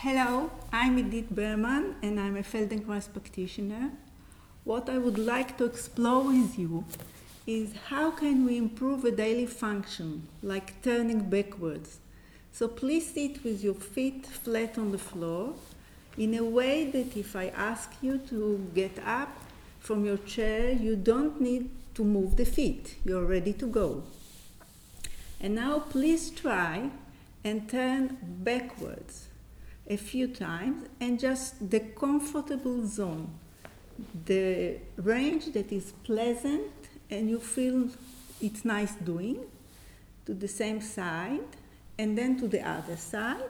Hello, I'm Edith Berman and I'm a Feldenkrais practitioner. What I would like to explore with you is how can we improve a daily function, like turning backwards. So please sit with your feet flat on the floor in a way that if I ask you to get up from your chair, you don't need to move the feet. You're ready to go. And now please try and turn backwards a few times and just the comfortable zone, the range that is pleasant and you feel it's nice doing, to the same side and then to the other side.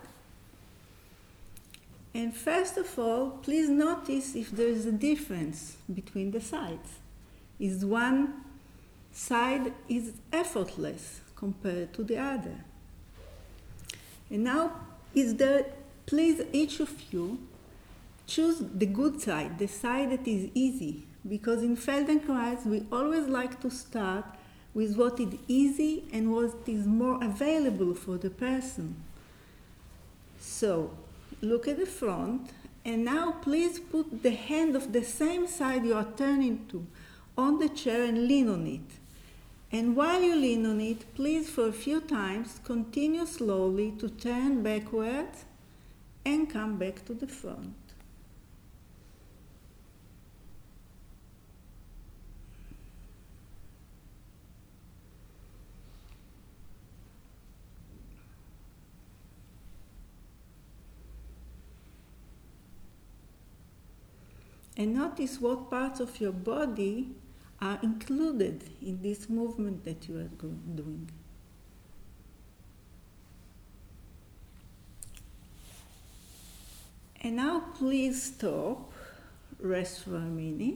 And first of all, please notice if there is a difference between the sides. Is one side is effortless compared to the other? And now, please each of you choose the good side, the side that is easy, because in Feldenkrais we always like to start with what is easy and what is more available for the person. So, look at the front, and now please put the hand of the same side you are turning to on the chair and lean on it. And while you lean on it, please for a few times continue slowly to turn backwards and come back to the front. And notice what parts of your body are included in this movement that you are doing. And now please stop, rest for a minute,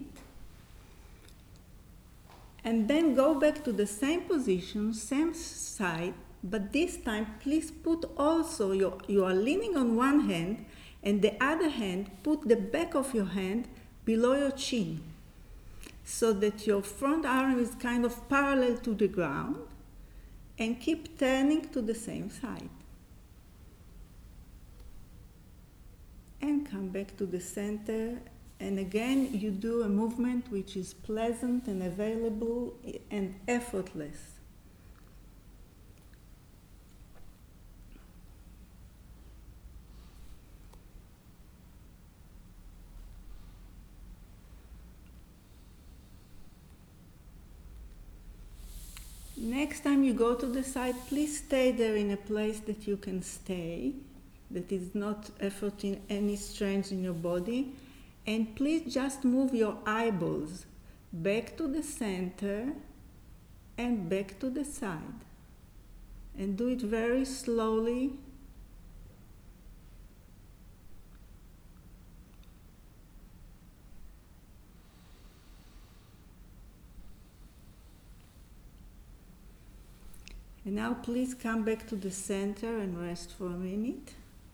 and then go back to the same position, same side, but this time please put also, you are leaning on one hand, and the other hand, put the back of your hand below your chin, so that your front arm is kind of parallel to the ground, and keep turning to the same side. And come back to the center, and again you do a movement which is pleasant and available and effortless. Next time you go to the side, please stay there in a place that you can stay, that is not efforting any strains in your body, and please just move your eyeballs back to the center and back to the side, and do it very slowly. And now please come back to the center and rest for a minute.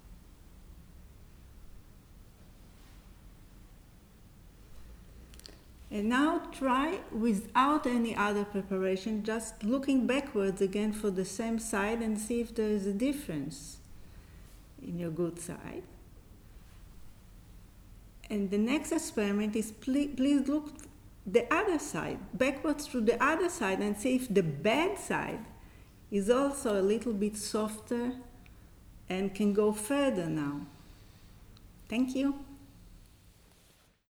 And now try without any other preparation, just looking backwards again for the same side and see if there is a difference in your good side. And the next experiment is please look the other side, backwards to the other side, and see if the bad side is also a little bit softer and can go further now. Thank you.